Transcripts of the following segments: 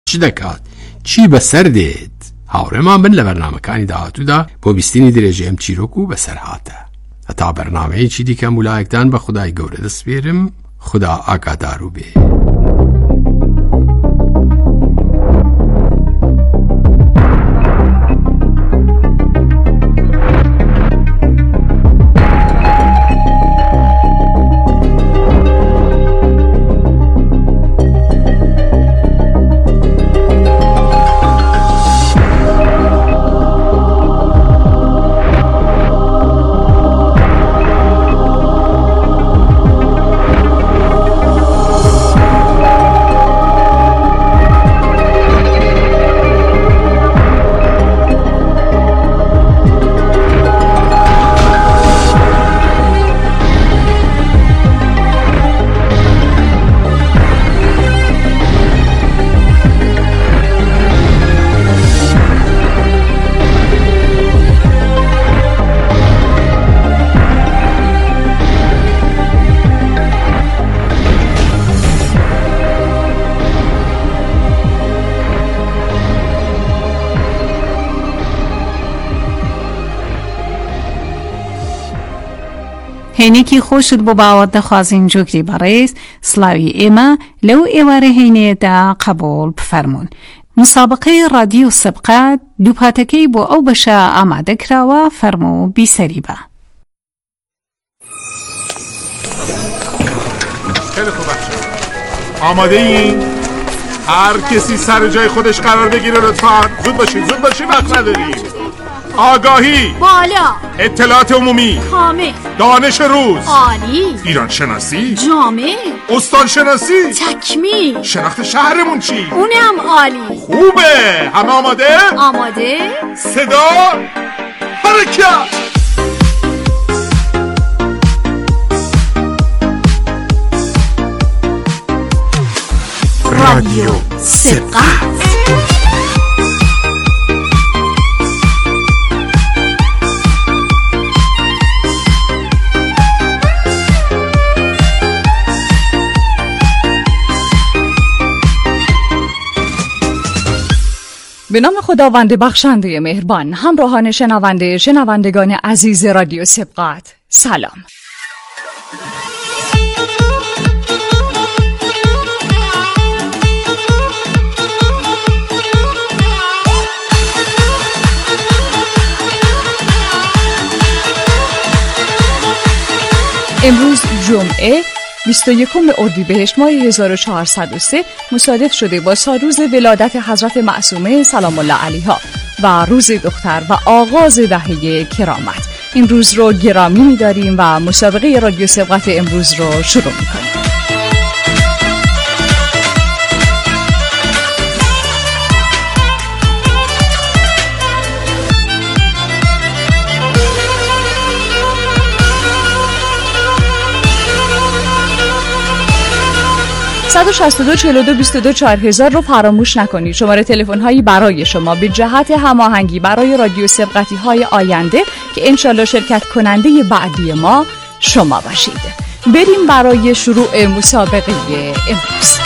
چ دەکات چی بەسەر دێت هاوڕێمان بن لە بەرنامەکانی داهاتوودا بۆ بیستنی درێژەم چیرۆک و بەسەر هاتە هەتا بەرنامەیەکی دیکەم وڵایەکدان بە خودای گەورە دەسپێرم خدا ئاگادار و بێ. هینێکی خۆشت بۆ باوەت دەخوازین جوگری بەڕێز سلاوی ئێمە لەو ئێوارە هینێدا قبول بفەرمونون. مسابقەی رادیۆ سبقات دووپاتەکەی بۆ ئەو بەشە ئامادەکراوە فەرموو بیسەری بە. خیلی خوب بچه آماده این؟ هر کسی سر جای خودش قرار بگیره لطفاً. زود باشید وقت نداریم. آگاهی بالا، اطلاعات عمومی کامل، دانش روز عالی، ایران شناسی جامع، استان شناسی، تکمیل، شناخت شهرمون چی؟ اونم عالی. خوبه. همه آماده؟ آماده؟ صدا حرکت. رادیو سبقت. به نام خداوند بخشنده مهربان. همراهان شنوندگان عزیز رادیو سبقت، سلام. امروز جمعه 21 اردیبهشت ماه 1403 مصادف شده با سالروز ولادت حضرت معصومه سلام الله علیها و روز دختر و آغاز دهه کرامت. این روز رو گرامی می‌داریم و مسابقه رادیو سبقت امروز رو شروع می‌کنیم. (162 42 22 4000) رو فراموش نکنید. شماره تلفن هایی برای شما به جهت هماهنگی برای رادیو سبقتی های آینده که انشالله شرکت کننده بعدی ما شما باشید. بریم برای شروع مسابقه امروز.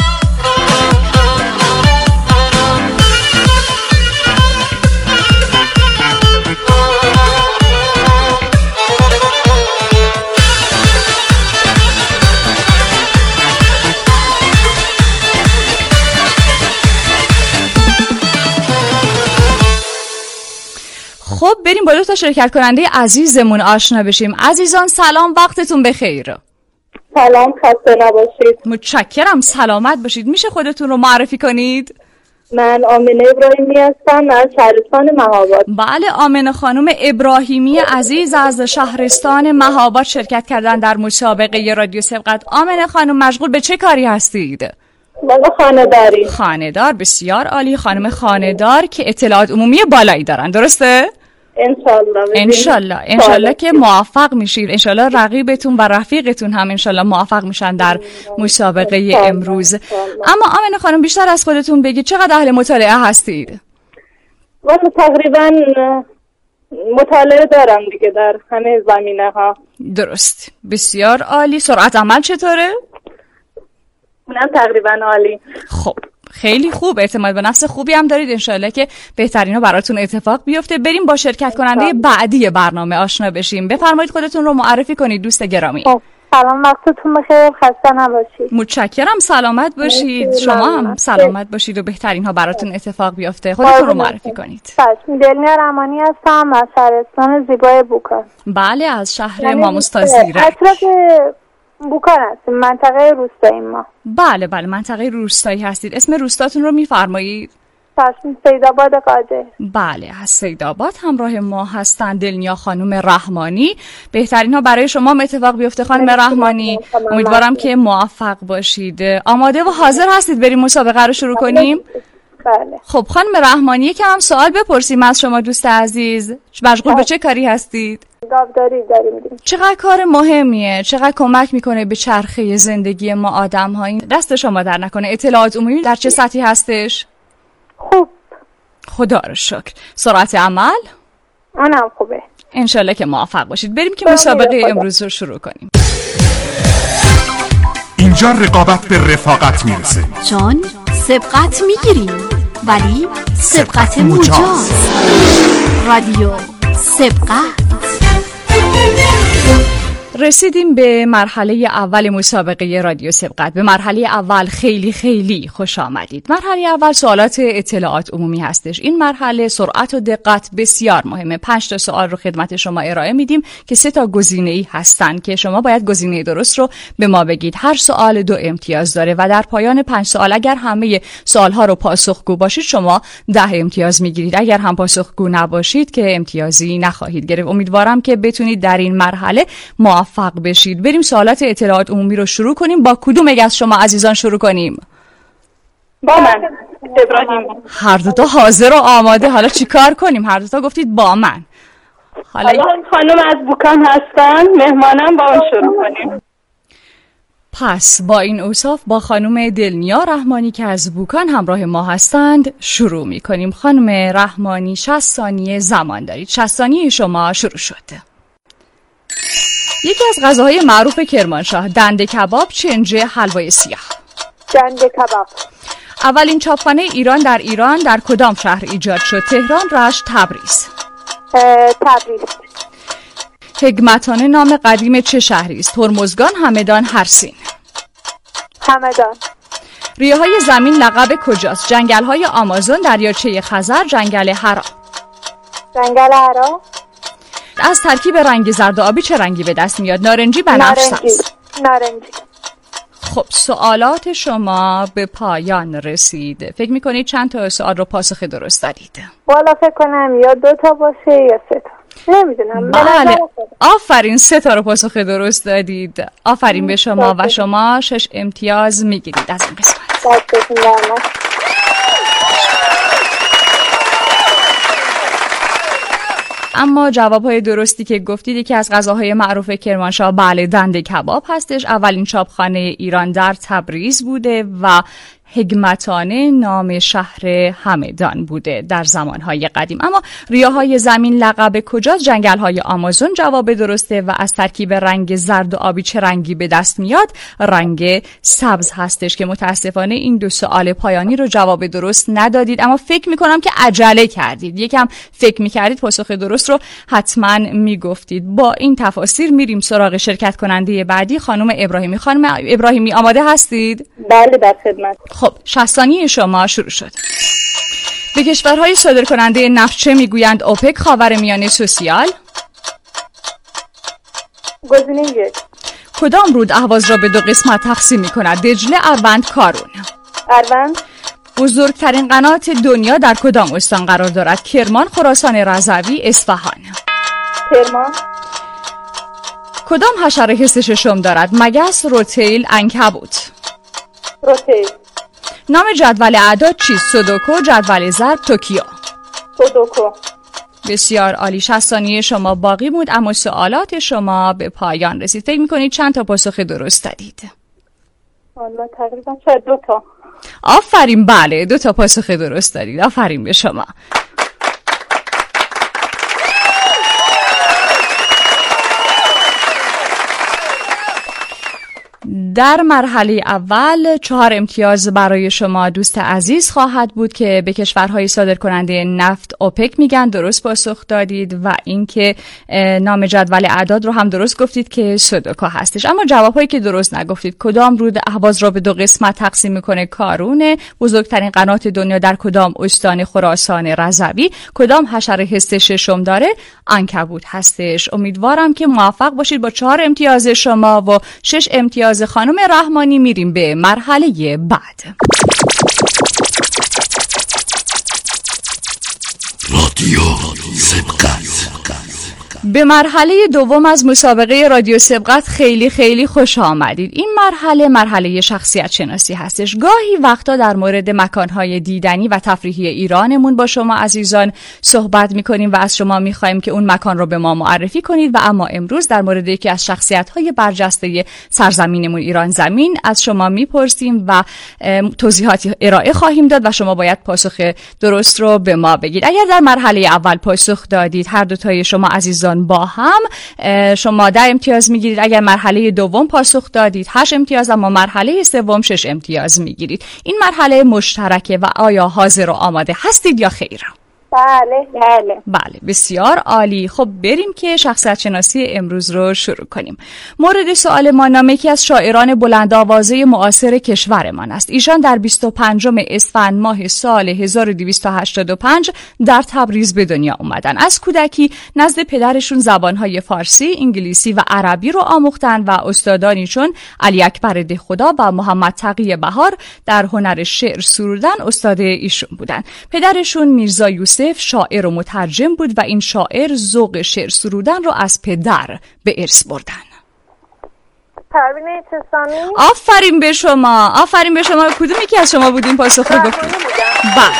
خب بریم با دو تا شرکت کننده عزیزمون آشنا بشیم. عزیزان سلام، وقتتون بخیر. سلام، خسته نباشید. متشکرم، سلامت باشید. میشه خودتون رو معرفی کنید؟ من آمنه ابراهیمی هستم از شهرستان مهاباد. بله، آمنه خانم ابراهیمی عزیز از شهرستان مهاباد شرکت کردن در مسابقه رادیو سبقت. آمنه خانم مشغول به چه کاری هستید؟ خانه‌داری. خانه‌دار، بسیار عالی. خانم خانه‌دار که اطلاعات عمومی بالایی دارن، درسته؟ انشالله که موفق میشید. انشالله رقیبتون و رفیقتون هم انشالله موفق میشن در مسابقه امروز. اما آمنه خانم بیشتر از خودتون بگید، چقدر اهل مطالعه هستید؟ من تقریبا مطالعه دارم دیگه در همه زمینه ها. درست، بسیار عالی. سرعت عمل چطوره؟ اونم تقریبا عالی. خب خیلی خوب، اعتماد به نفس خوبی هم دارید. انشالله که بهترینا براتون اتفاق بیفته. بریم با شرکت کننده بعدی برنامه آشنا بشیم. بفرمایید خودتون رو معرفی کنید دوست گرامی. سلام، وقتتون بخیر، خسته نباشید. متشکرم، سلامت باشید. شما هم سلامت باشید و بهترین ها براتون اتفاق بیفته. خودتون رو معرفی کنید. دلنیا رحمانی هستم از شهرستان زیبای بوکان. بله، از شهر ماموستازیره. اطراف بوکان هستیم، منطقه روستایی ما. بله، منطقه روستایی هستید. اسم روستاتون رو میفرمایید؟ سیدآباد قاجه. بله، از سیدآباد همراه ما هستن دلنیا خانم رحمانی. بهترین ها برای شما اتفاق بیفته خانم رحمانی. امیدوارم که موفق باشید. آماده و حاضر هستید بریم مسابقه رو شروع کنیم؟ بله. خب خانم رحمانی، یکم هم سوال بپرسیم از شما دوست عزیز. مشغول به چه کاری هستید؟ گاوداری داریم. چقدر کار مهمیه، چقدر کمک میکنه به چرخه زندگی ما آدم ها. این دست شما در نکنه. اطلاعات عمومی در چه سطحی هستش؟ خوب، خدا رو شکر. سرعت عمل؟ اونم خوبه. انشالله که موفق باشید. بریم که مسابقه امروز رو شروع کنیم. اینجا رقابت به رفاقت میرسه، چون سبقت میگیریم ولی سبقت مجاز. رادیو سبقت. رسیدیم به مرحله اول مسابقه رادیو سبقت. به مرحله اول خیلی خیلی خوش آمدید. مرحله اول سوالات اطلاعات عمومی هستش. این مرحله سرعت و دقت بسیار مهمه. 5 تا سوال رو خدمت شما ارائه میدیم که 3 تا گزینه‌ای هستن که شما باید گزینه درست رو به ما بگید. هر سوال 2 امتیاز داره و در پایان 5 سوال اگر همه سوال‌ها رو پاسخگو باشید شما 10 امتیاز میگیرید. اگر هم پاسخگو نباشید که امتیازی نخواهید گرفت. امیدوارم که بتونید در این مرحله موفق بشید. بریم سوالات اطلاعات عمومی رو شروع کنیم. با کدوم یک از شما عزیزان شروع کنیم؟ با من، ابراهیم. هر دو تا حاضر و آماده. حالا چی کار کنیم؟ هر دو تا گفتید با من. حالا خانم از بوکان هستن، مهمانم، با اون شروع کنیم. پس با این اوصاف با خانم دلنیا رحمانی که از بوکان همراه ما هستند شروع می کنیم. خانم رحمانی 60 ثانیه زمان دارید. 60 ثانیه شما شروع شد. یکی از غذاهای معروف کرمانشاه، دنده کباب، چنجه، حلوای سیاه. دنده کباب. اولین چاپخانه ایران در کدام شهر ایجاد شد؟ تهران، رشت، تبریز. تبریز. حکمتانه نام قدیم چه شهری است؟ هرمزگان، همدان، هرسین. همدان. ریه‌های زمین لقب کجاست؟ جنگل‌های آمازون، دریاچه خزر، جنگل حرا. جنگل حرا. از ترکیب رنگ زرد و آبی چه رنگی به دست میاد؟ نارنجی، بنفش، نارنجی. خب سوالات شما به پایان رسید. فکر میکنید چند تا سوال رو پاسخ درست دادید؟ والا فکر کنم یا 2 تا باشه یا 3 تا، نمیدونم. بله، آفرین، 3 تا رو پاسخ درست دادید. آفرین به شما و شما 6 امتیاز میگیرید از این قسمت. اما جوابهای درستی که گفتید یکی از غذاهای معروف کرمانشاه بله دنده کباب هستش. اولین چاپخانه ایران در تبریز بوده و حکمتانه نام شهر همدان بوده در زمانهای قدیم. اما ریه‌های زمین لقب کجاست؟ جنگل‌های آمازون جواب درسته و از ترکیب رنگ زرد و آبی چه رنگی به دست میاد؟ رنگ سبز هستش که متاسفانه این 2 سوال پایانی رو جواب درست ندادید. اما فکر میکنم که عجله کردید. یکم فکر میکردید پاسخ درست رو حتما میگفتید. با این تفاسیر میریم سراغ شرکت کننده بعدی، خانم ابراهیمی. خانم ابراهیمی آماده هستید؟ بله، در خدمت. خب 60 ثانیه شما شروع شد. به کشورهای صادرکننده نفت چه میگویند؟ اوپک، خاورمیانه، سوسیال. گزینه 1. کدام رود اهواز را به 2 قسمت تقسیم می‌کند؟ دجله، اروند، کارون. اروند. بزرگترین قنات دنیا در کدام استان قرار دارد؟ کرمان، خراسان رضوی، اصفهان. کرمان. کدام حشره حس ششم دارد؟ مگس، روتیل، عنکبوت. روتیل. نام جدول اعداد چیست؟ سودوکو، جدول ضرب، توکیو. سودوکو. بسیار عالی. 60 ثانیه شما باقی بود اما سوالات شما به پایان رسید. فکر می‌کنید چند تا پاسخ درست دادید؟ والله تقریبا شاید 2 تا. آفرین، بله 2 تا پاسخ درست دارید. آفرین به شما. در مرحله اول 4 امتیاز برای شما دوست عزیز خواهد بود که به کشورهای صادرکننده نفت اوپک میگن. درست پاسخ دادید و اینکه نام جدول اعداد رو هم درست گفتید که سودوکا هستش. اما جوابهایی که درست نگفتید: کدام رود اهواز را به 2 قسمت تقسیم میکنه کارونه؟ بزرگترین قنات دنیا در کدام استان خراسان رضوی؟ کدام حشره حس ششم داره؟ عنکبوت هستش. امیدوارم که موفق باشید. با 4 امتیاز شما و 6 امتیاز خانم رحمانی میریم به مرحله بعد. رادیو سبقت. به مرحله دوم از مسابقه رادیو سبقت خیلی خیلی خوش آمدید. این مرحله شخصیت شناسی هستش. گاهی وقتا در مورد مکانهای دیدنی و تفریحی ایرانمون با شما عزیزان صحبت میکنیم و از شما میخوایم که اون مکان رو به ما معرفی کنید و اما امروز در مورد یکی از شخصیت‌های برجسته سرزمینمون ایران زمین از شما میپرسیم و توضیحاتی ارائه خواهیم داد و شما باید پاسخ درست رو به ما بگید. اگر در مرحله اول پاسخ دادید، هر دو تای شما عزیزان با هم، شما 10 امتیاز میگیرید. اگر مرحله دوم پاسخ دادید 8 امتیاز، اما مرحله سوم 6 امتیاز میگیرید. این مرحله مشترکه و آیا حاضر و آماده هستید یا خیر؟ بله. بسیار عالی. خب بریم که شخصیت شناسی امروز رو شروع کنیم. مورد سوال ما نام یکی از شاعران بلند آوازه معاصر کشورمان است. ایشان در 25 اسفند ماه سال 1285 در تبریز به دنیا اومدن. از کودکی نزد پدرشون زبانهای فارسی، انگلیسی و عربی رو آموختن و استادانی چون علی اکبر دهخدا و محمد تقی بهار در هنر شعر سرودن استاد ایشون بودن. پدرشون میرزا یوسف شاعر و مترجم بود و این شاعر ذوق شعر سرودن رو از پدر به ارث بردن. پروین اعتصامی. آفرین به شما. کدوم یکی از شما بودین پاسخ رو گفتید؟ بله.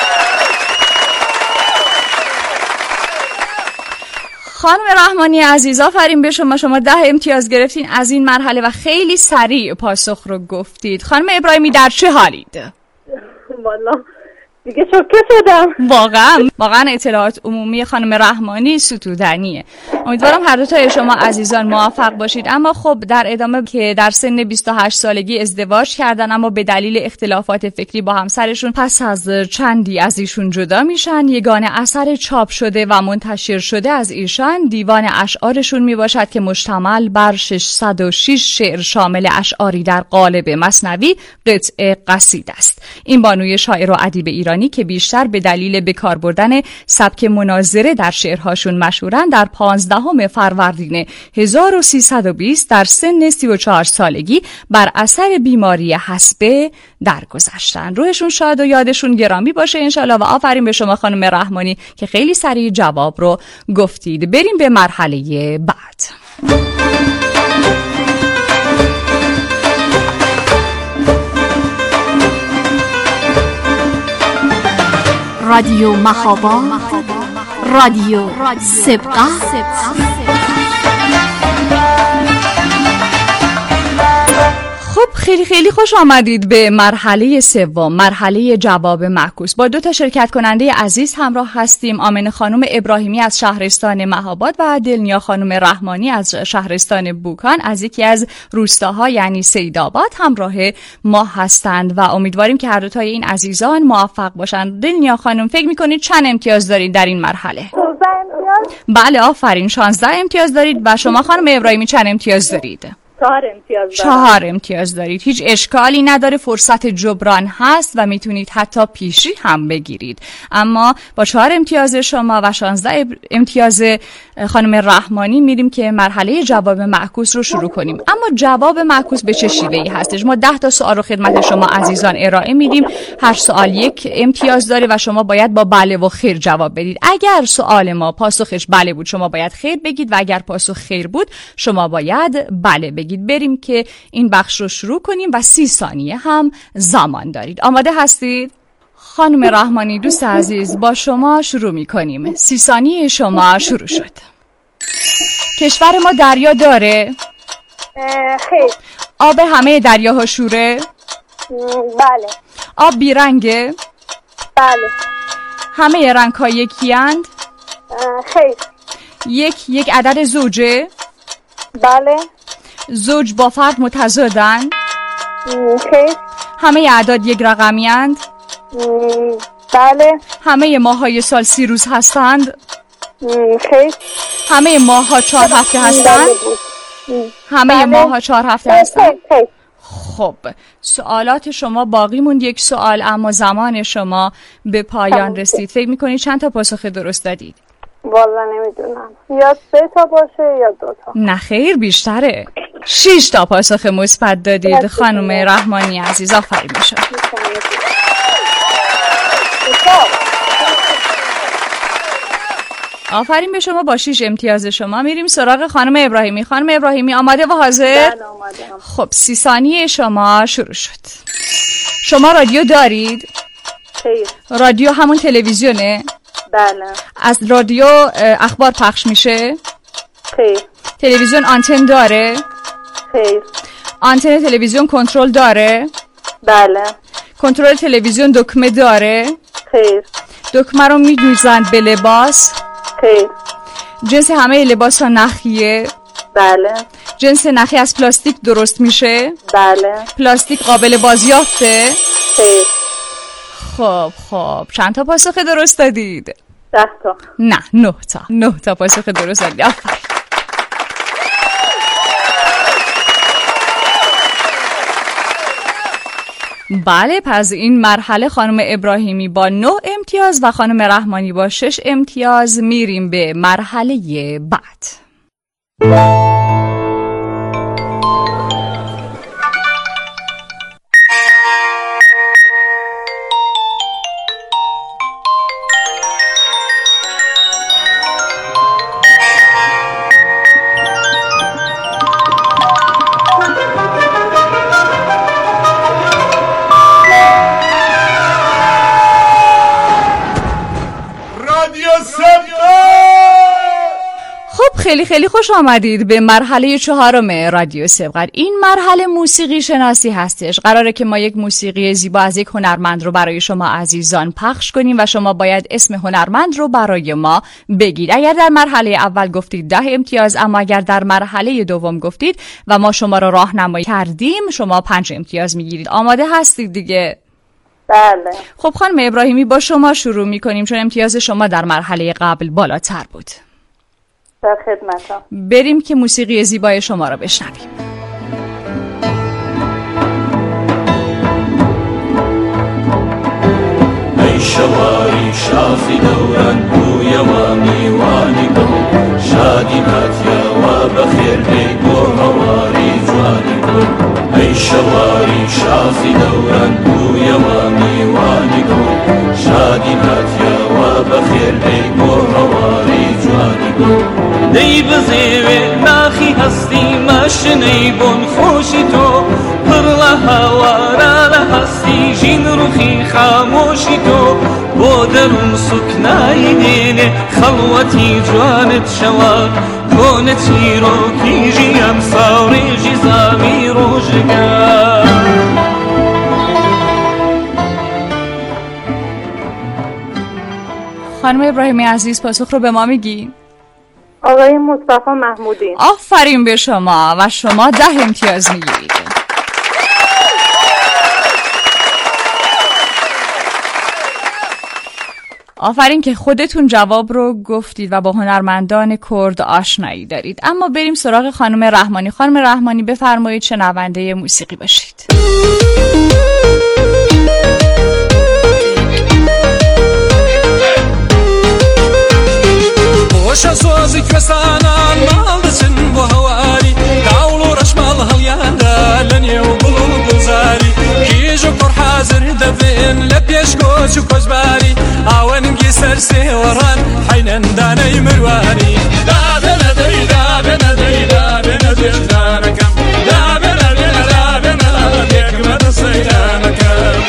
خانم رحمانی عزیز، آفرین به شما. شما 10 امتیاز گرفتین از این مرحله و خیلی سریع پاسخ رو گفتید. خانم ابراهیمی در چه حالید؟ والا دیگه شوکه شدم. واقعا اطلاعات عمومی خانم رحمانی ستودنیه. امیدوارم هر دو تای شما عزیزان موفق باشید. اما خب در ادامه که در سن 28 سالگی ازدواج کردن، اما به دلیل اختلافات فکری با همسرشون پس از چندی از ایشون جدا میشن. یگانه اثر چاپ شده و منتشر شده از ایشان دیوان اشعارشون میباشد که مشتمل بر 606 شعر شامل اشعاری در قالب مثنوی، قطعه، قصیده است. این بانوی شاعر و ادیب ایرانی که بیشتر به دلیل به کار بردن سبک مناظره در شعرهاشون مشهورن، در 15 فروردین 1320 در سن 34 سالگی بر اثر بیماری حصبه درگذشتن. روحشون شاد و یادشون گرامی باشه انشالله. و آفرین به شما خانم رحمانی که خیلی سریع جواب رو گفتید. بریم به مرحله بعد. رادیو مخابات، رادیو سبقت. خب خیلی خوش آمدید به مرحله سوم، مرحله جواب معکوس. با 2 شرکت کننده عزیز همراه هستیم. آمنه خانم ابراهیمی از شهرستان مهاباد و دلنیا خانم رحمانی از شهرستان بوکان از یکی از روستاها یعنی سیدآباد همراه ما هستند و امیدواریم که هر دو تای این عزیزان موفق باشند. دلنیا خانم فکر می‌کنید چند امتیاز دارید در این مرحله؟ 16 امتیاز. بله آفرین، 16 امتیاز دارید. و شما خانم ابراهیمی چند امتیاز دارید؟ 4 امتیاز دارید. هیچ اشکالی نداره، فرصت جبران هست و میتونید حتی پیشی هم بگیرید. اما با 4 امتیاز شما و 16 امتیاز خانم رحمانی میریم که مرحله جواب معکوس رو شروع کنیم. اما جواب معکوس به چه شیوهی هستش؟ ما 10 تا سوال رو خدمت شما عزیزان ارائه میدیم. هر سوال 1 امتیاز داره و شما باید با بله و خیر جواب بدید. اگر سوال ما پاسخش بله بود شما باید خیر بگید و اگر پاسخ خیر بود شما باید بله بگید. بریم که این بخش رو شروع کنیم و 30 ثانیه هم زمان دارید. آماده هستید؟ خانم رحمانی دوست عزیز با شما شروع می کنیم. 30 ثانیه شما شروع شد. کشور ما دریا داره؟ خیر. آب همه دریاها شوره؟ بله. آب بیرنگه؟ بله. همه رنگ ها یکی اند؟ خیر. یک عدد زوجه؟ بله. زوج با فرد متضادن؟ خیر. همه اعداد یک رقمی اند؟ بله. همه ماه‌های سال 30 روز هستند؟ خیر. همه ماه‌ها 4 هفته هستند؟ همه ماه‌ها 4 هفته هستند؟ خب سوالات شما باقی موند 1 سوال، اما زمان شما به پایان رسید. فکر می‌کنید چند تا پاسخ درست دادید؟ والا نمیدونم، یا 3 تا باشه یا 2 تا. نه خیر، بیشتره. 6 تا پاسخ مثبت دادید خانم رحمانی عزیز، آفرین به شما. آفرین به شما. با 6 امتیاز شما میریم سراغ خانم ابراهیمی. خانم ابراهیمی آماده و حاضر؟ بله آماده‌ام. خب 30 ثانیه شما شروع شد. شما رادیو دارید؟ خیر. رادیو همون تلویزیونه؟ بله. از رادیو اخبار پخش میشه؟ خیر. تلویزیون آنتن داره؟ خیر. آنتن تلویزیون کنترل داره؟ بله. کنترل تلویزیون دکمه داره؟ خیر. دکمه رو میدوزند به لباس؟ خیر. جنس همه لباس ها نخیه؟ بله. جنس نخی از پلاستیک درست میشه؟ بله. پلاستیک قابل بازیافته؟ خیر. خب چند تا پاسخ درست دادید؟ 10 تا. نه 9 تا. 9 تا پاسخ درست دادید. آفرین. بله، پس این مرحله خانم ابراهیمی با 9 امتیاز و خانم رحمانی با 6 امتیاز. میریم به مرحله بعد. خیلی خوش آمدید به مرحله 4 رادیو سبقت. این مرحله موسیقی شناسی هستش. قراره که ما یک موسیقی زیبا از یک هنرمند رو برای شما عزیزان پخش کنیم و شما باید اسم هنرمند رو برای ما بگید. اگر در مرحله اول گفتید 10 امتیاز، اما اگر در مرحله دوم گفتید و ما شما رو راهنمایی کردیم شما 5 امتیاز میگیرید. آماده هستید دیگه؟ بله. خب خانم ابراهیمی با شما شروع میکنیم چون امتیاز شما در مرحله قبل بالاتر بود. در خدمتم. بریم که موسیقی زیبای شما رو بشنویم. ای شواری شافی دوران بوی و میوانی بو شادی هاتیا و بخیر بی بو هواری جوانی بو ای شواری شافی دوران بوی و میوانی بو شادی هاتیا و بخیر بی بو هواری جوانی بو دی بزیوی ناخی هستی ماشنی بون خوشی تو پر لحوارا لحستی جین روخی خاموشی تو بودرون سکنای دینه خلوتی جوانت شوار کونتی رو کی جیم ساوری جزامی روشگار. خانم ابراهیمی عزیز پاسخ رو به ما میگی؟ آقای مصطفی محمودی. آفرین به شما و شما 10 امتیاز میگیرید. آفرین که خودتون جواب رو گفتید و با هنرمندان کرد آشنایی دارید. اما بریم سراغ خانم رحمانی. خانم رحمانی بفرمایید شنونده موسیقی باشید. وش سوزي كسانان مال دسن بهواري داولو رشمال هلياندا لن يوبلو دوزاري كيجو كور حاضر دفين لبيش كوچو كوزباري آوانم جسر سيوران حينن داني مرواري دا بنا دي دا بنا دي دا بنا دي دانكم دا بنا دي دا بنا دي كما تصيدانكم.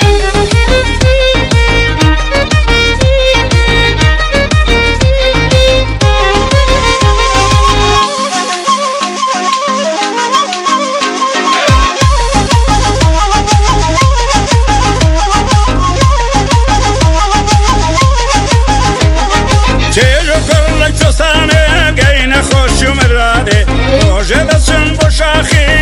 جلسون بشاخی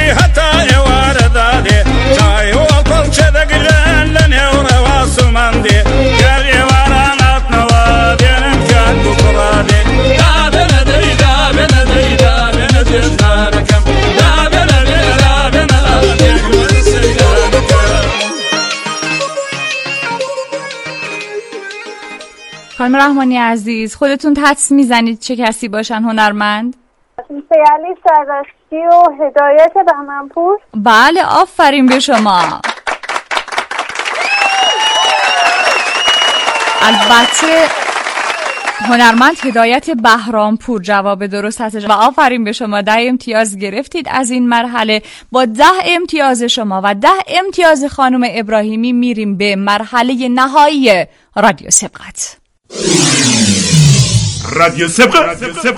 خانم رحمانی عزیز خودتون حدس میزنید چه کسی باشن هنرمند؟ سیالی سرشتی و هدایت بهمنپور. بله آفرین به شما. البته هنرمند هدایت بهرامپور جواب درست هست و آفرین به شما. 10 امتیاز گرفتید از این مرحله. با 10 امتیاز شما و 10 امتیاز خانم ابراهیمی میریم به مرحله نهایی رادیو سبقت. رادیو سبقت.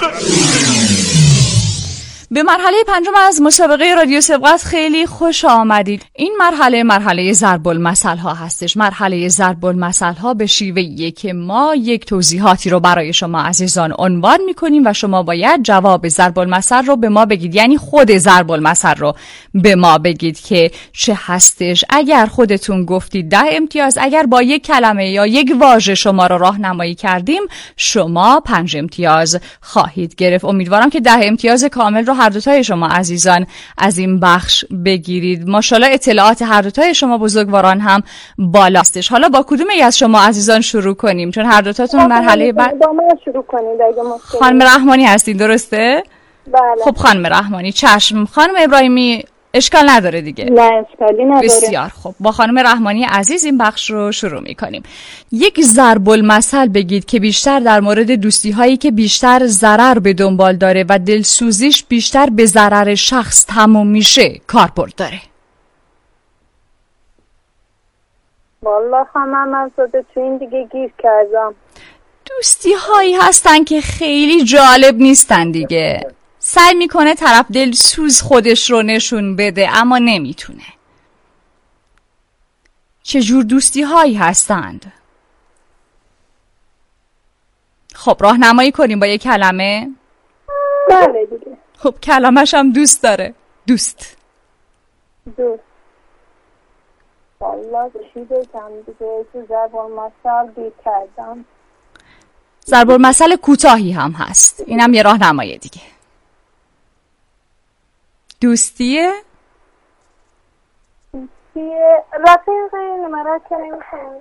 به مرحله 5 از مسابقه رادیو سبقت خیلی خوش آمدید. این مرحله ضرب المثل ها هستش. مرحله ضرب المثل ها به شیوهیه که ما یک توضیحاتی رو برای شما عزیزان عنوان میکنیم و شما باید جواب ضرب المثل رو به ما بگید، یعنی خود ضرب المثل رو به ما بگید که چه هستش. اگر خودتون گفتید 10 امتیاز، اگر با یک کلمه یا یک واژه شما رو راهنمایی کردیم شما 5 امتیاز خواهید گرفت. امیدوارم که 10 امتیاز کامل رو هر دوتای شما عزیزان از این بخش بگیرید. ماشاءالله اطلاعات هر دوتای شما بزرگواران هم بالا هستش. حالا با کدوم ای از شما عزیزان شروع کنیم؟ چون هر دوتاتون مرحله بعد با من شروع کنید اگه مشکلی. خانم رحمانی هستین درسته؟ بله. خب خانم رحمانی چشم. خانم ابراهیمی اشکال نداره دیگه. نه اشکالی نداره. بسیار خوب. با خانم رحمانی عزیز این بخش رو شروع می‌کنیم. یک ضرب المثل بگید که بیشتر در مورد دوستی هایی که بیشتر ضرر به دنبال داره و دلسوزیش بیشتر به ضرر شخص تموم میشه کاربرد داره. والله خانم زاده تو این دیگه گیر کردم. دوستی هایی هستن که خیلی جالب نیستن دیگه. سعی میکنه طرف دلسوز خودش رو نشون بده اما نمیتونه. چجور دوستی هایی هستند؟ خب راهنمایی کنیم با یک کلمه. بله دیگه. خب کلمش هم دوست داره. دوست. والله چی بگم دیگه تو ضرب المثل گیر کردم. ضرب المثل کوتاهی هم هست. اینم یه راهنمای دیگه. دوستیه؟ رفیق نمرت که نمیشونم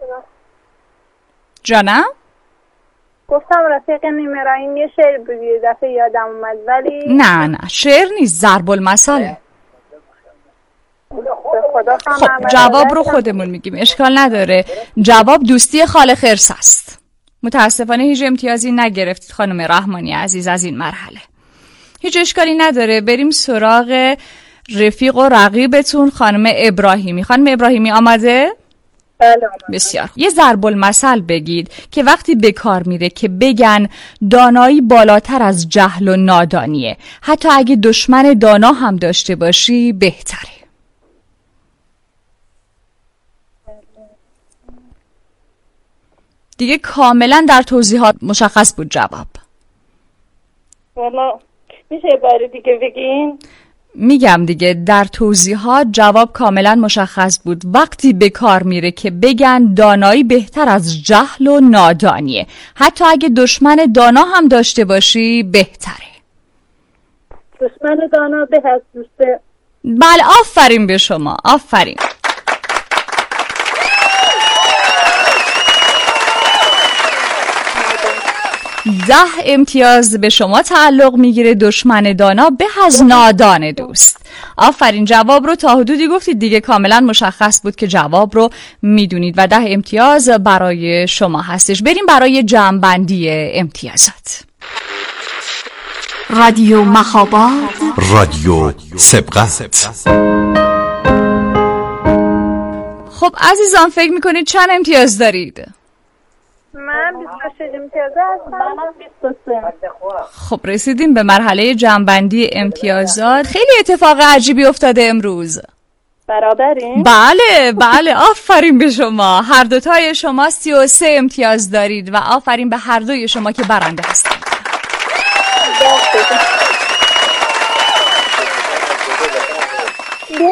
جانم؟ گفتم رفیق نمرین یه شعر بود یه دفعه یادم اومد ولی نه شعر نیست، ضرب المثله. خب جواب رو خودمون میگیم اشکال نداره. جواب دوستی خال خرس است. متاسفانه هیچ امتیازی نگرفتید خانم رحمانی عزیز از این مرحله. هیچ اشکالی نداره. بریم سراغ رفیق و رقیبتون خانم ابراهیمی. خانم ابراهیمی آماده؟ بله. بسیار. یه ضرب المثل بگید که وقتی به کار میره که بگن دانایی بالاتر از جهل و نادانیه، حتی اگه دشمن دانا هم داشته باشی بهتره. دیگه کاملا در توضیحات مشخص بود جواب. والا میشه بار دیگه بگین؟ میگم دیگه در توضیحات جواب کاملا مشخص بود. وقتی به کار میره که بگن دانایی بهتر از جهل و نادانیه، حتی اگه دشمن دانا هم داشته باشی بهتره. دشمن دانا به از دوسته. بله آفرین به شما. آفرین. ده امتیاز به شما تعلق میگیره. دشمن دانا به از نادان دوست. آفرین. جواب رو تا حدودی گفتید دیگه، کاملا مشخص بود که جواب رو میدونید و 10 امتیاز برای شما هستش. بریم برای جمع‌بندی امتیازات. رادیو مخابات، رادیو سبقت. خب عزیزان فکر میکنید چند امتیاز دارید؟ من 26 امتیازه هستم. من 23. خب رسیدیم به مرحله جمع‌بندی امتیازات. خیلی اتفاق عجیبی افتاده امروز. برابرین؟ بله آفرین به شما. هر دوتای شما 33 امتیاز دارید و آفرین به هر دوی شما که برنده هستید.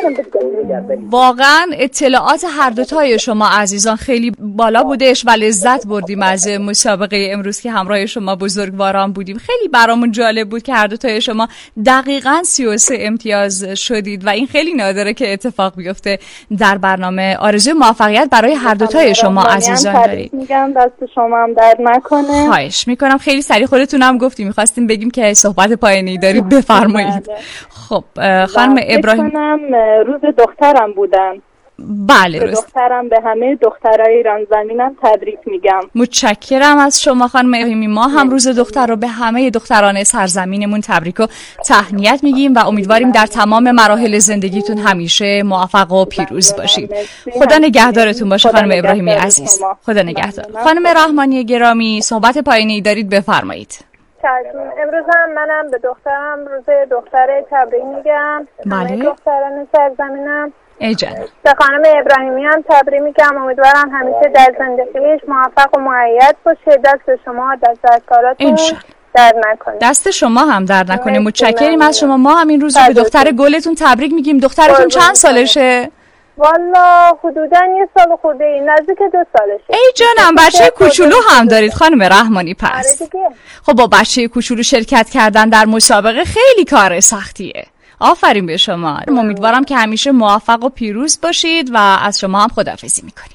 واقعا اطلاعات هر دوتای شما عزیزان خیلی بالا بودش و لذت بردیم از مسابقه امروز که همراه شما بزرگواران بودیم. خیلی برامون جالب بود که هر دوتای شما دقیقاً 33 امتیاز شدید و این خیلی نادره که اتفاق بیفته در برنامه. آرزوی موفقیت برای هر دوتای شما عزیزان دارید. میگم دست شما هم درد نکنه. خواهش میکنم. خیلی سریع خودتون هم گفتیم میخواستیم بگیم که صحبت پایانی دارید، بفرمایید. خب خانم ابراهیم، روز دخترم بودن. بله درست. دخترم به همه دخترای ایران زمینم تبریک میگم. متشکرم از شما خانم ابراهیمی. ما هم روز دختر رو به همه دختران سرزمینمون تبریک و تهنیت میگیم و امیدواریم در تمام مراحل زندگیتون همیشه موفق و پیروز باشید. خدا نگهدارتون باشه خانم ابراهیمی عزیز. خدا نگهدار. خانم رحمانی گرامی، صحبت پایانی دارید، بفرمایید. امروز هم منم به دخترم روز دختر تبریک میگم. بله. دختران سرزمینم ای جان. به خانم ابراهیمی هم تبریک میگم. امیدوارم همیشه در زندگیش موفق و مؤید باشه. دست شما دست کاراتون درد نکنه. دست شما هم درد نکنه. متشکریم از شما. ما هم این روز به دختر گلتون تبریک میگیم. دخترتون چند سالشه؟ والا حدوداً 1 سال خورده ای، نزدیک 2 سالشه. ای جانم، بچه کوچولو هم دارید خانم رحمانی. پس خب با بچه کوچولو شرکت کردن در مسابقه خیلی کار سختیه. آفرین به شما. امیدوارم که همیشه موفق و پیروز باشید و از شما هم خداحافظی میکنیم.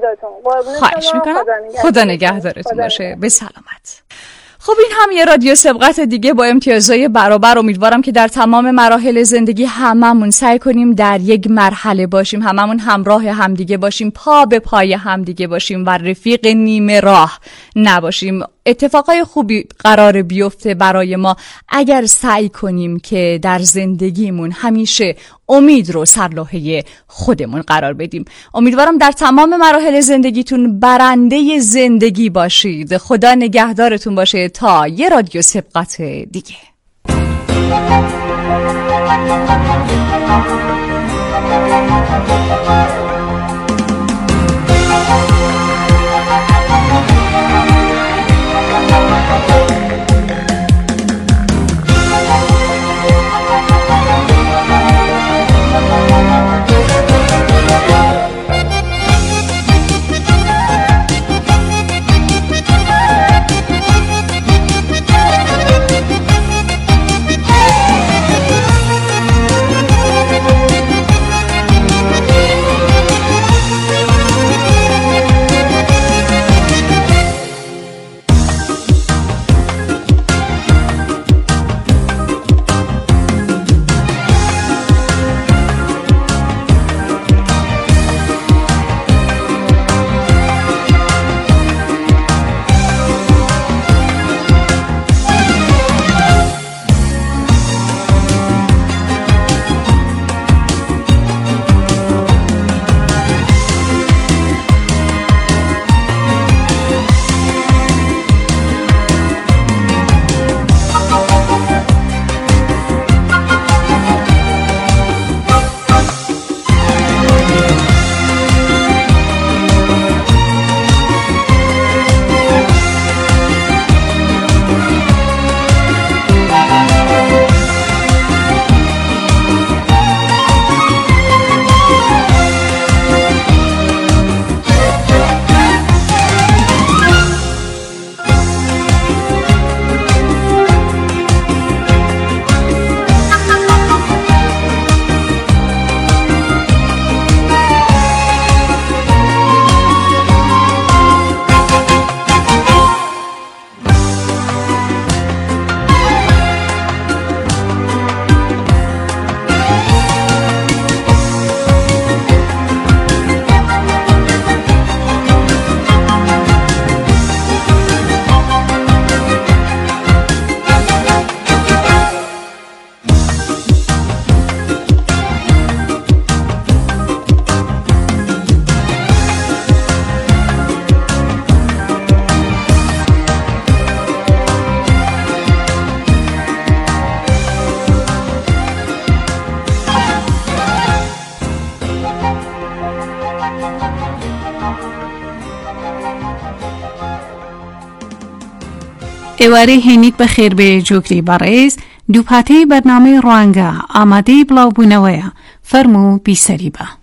خواهش میکنم. خدا نگهدارتون باشه. به سلامت. خب این هم یه رادیو سبقت دیگه با امتیازهای برابر. امیدوارم که در تمام مراحل زندگی هممون سعی کنیم در یک مرحله باشیم، هممون همراه همدیگه باشیم، پا به پای همدیگه باشیم و رفیق نیمه راه نباشیم. اتفاقای خوبی قرار بیفته برای ما اگر سعی کنیم که در زندگیمون همیشه امید رو سرلوحه خودمون قرار بدیم. امیدوارم در تمام مراحل زندگیتون برنده زندگی باشید. خدا نگهدارتون باشه تا یه رادیو سبقت دیگه. ئێوارەی هێنیت بەخێر بێ جۆگری بەڕێز دووپاتەی بەرنامەی ڕوانگە ئامادەی بڵاوبوونەوەیە فرمو بیسری با.